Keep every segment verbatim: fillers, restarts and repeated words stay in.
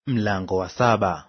Mlango wa saba.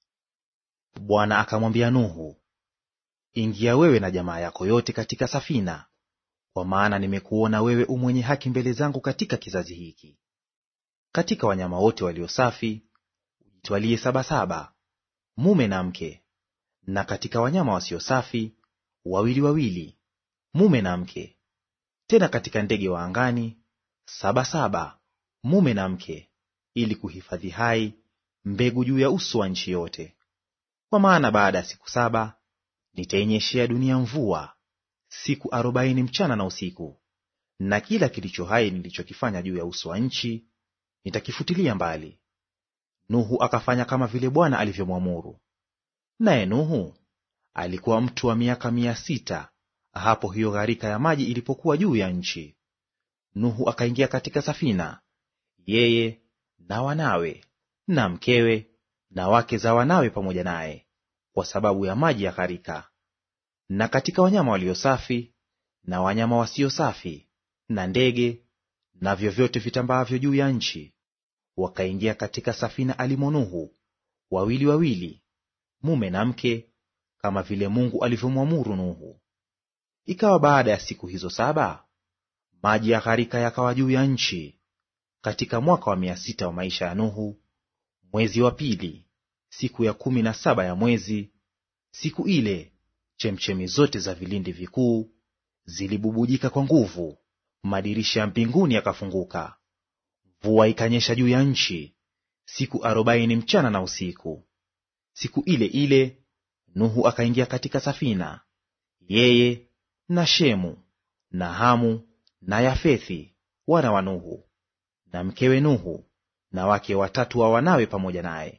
Bwana akamwambia Nuhu, ingia wewe na jamaa yako yote katika safina, kwa maana nimekuona wewe u mwenye haki mbele zangu katika kizazi hiki. Katika wanyama wote walio safi ujitwalie sabasaba, mume na mke; na katika wanyama wasio safi wawili wawili, mume na mke; tena katika ndege wa angani sabasaba, mume na mke, ili kuhifadhi hai mbegu juu ya uso wa nchi yote. Kwa maana baada ya siku saba nitainyeshea dunia mvua siku arobaini mchana na usiku, na kila kilicho hai nilichokifanya juu ya uso wa nchi nitakifutilia mbali. Nuhu akafanya kama vile Bwana alivyomwamuru. Naye Nuhu alikuwa mtu wa miaka mia sita hapo hiyo gharika ya maji ilipokuwa juu ya nchi. Nuhu akaingia katika safina, yeye na wanawe na mkewe na wake za wanawe pamoja naye, kwa sababu ya maji ya gharika. Na katika wanyama walio safi na wanyama wasio safi na ndege na vyovyote vitambaavyo juu ya nchi wakaingia katika safina alimo Nuhu, wawili wawili, mume na mke, kama vile Mungu alivyomwamuru Nuhu. Ikawa baada ya siku hizo saba, maji ya gharika yakawa juu ya nchi, katika mwaka wa mia sita wa maisha ya Nuhu, mwezi wa pili, siku ya kumi na saba ya mwezi. Siku ile chemchemi zote za vilindi vikuu zilibubujika kwa nguvu, madirisha ya mbinguni yakafunguka. Mvua ikanyesha juu ya nchi siku arobaini mchana na usiku. Siku ile ile Nuhu akaingia katika safina, yeye na Shemu na Hamu na Yafethi wana wa Nuhu, na mkewe Nuhu na wake watatu wa wanawe pamoja naye.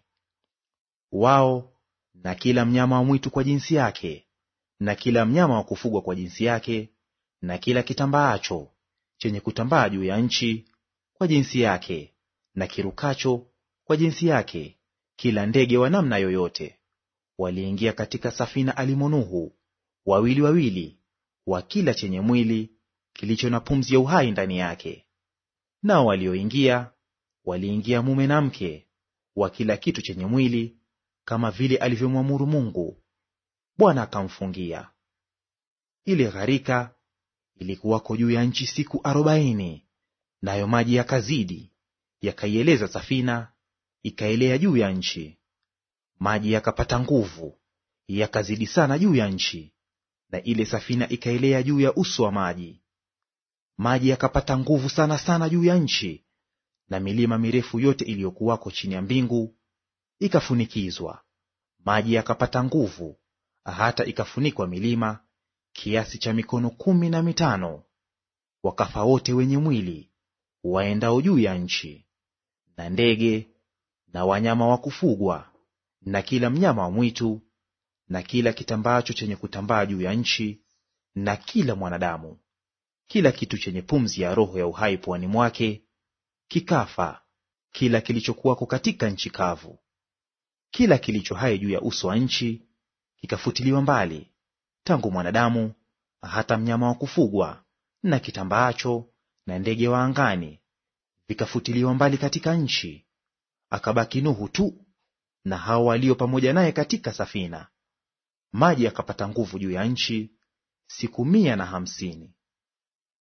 Wao na kila mnyama wa mwitu kwa jinsi yake, na kila mnyama wa kufugwa kwa jinsi yake, na kila kitambaacho chenye kutambaa juu ya nchi kwa jinsi yake, na kirukacho kwa jinsi yake, kila ndege wa namna yoyote, waliingia katika safina alimo Nuhu, wawili wawili, wa kila chenye mwili kilicho na pumzi ya uhai ndani yake. Nao walioingia waliingia mume na mke, wa kila kitu chenye mwili, kama vile alivyomwamuru Mungu. Bwana akamfungia. Ile gharika ilikuwako juu ya nchi siku arobaini, nayo maji yakazidi yakaieleza safina, ikaelea juu ya nchi. Maji yakapata nguvu, yakazidi sana juu ya nchi, na ile safina ikaelea juu ya uso wa maji. Maji yakapata nguvu sana sana juu ya nchi, na milima mirefu yote iliyokuwako chini ya mbingu ikafunikizwa. Maji yakapata nguvu hata ikafunikwa milima kiasi cha mikono kumi na mitano. Wakafa wote wenye mwili waendao juu ya nchi, na ndege na wanyama wa kufugwa na kila mnyama wa mwitu na kila kitambaacho chenye kutambaa juu ya nchi, na kila mwanadamu, kila kitu chenye pumzi ya roho ya uhai puani mwake kikafa, kila kilichokuwako katika nchi kavu. Kila kilicho hai juu ya uso wa nchi kikafutiliwa mbali, tangu mwanadamu hata mnyama wa kufugwa na kitambaacho na ndege wa angani, vikafutiliwa mbali katika nchi. Akabaki Nuhu tu na hao walio pamoja naye katika safina. Maji yakapata nguvu juu ya nchi siku mia na hamsini.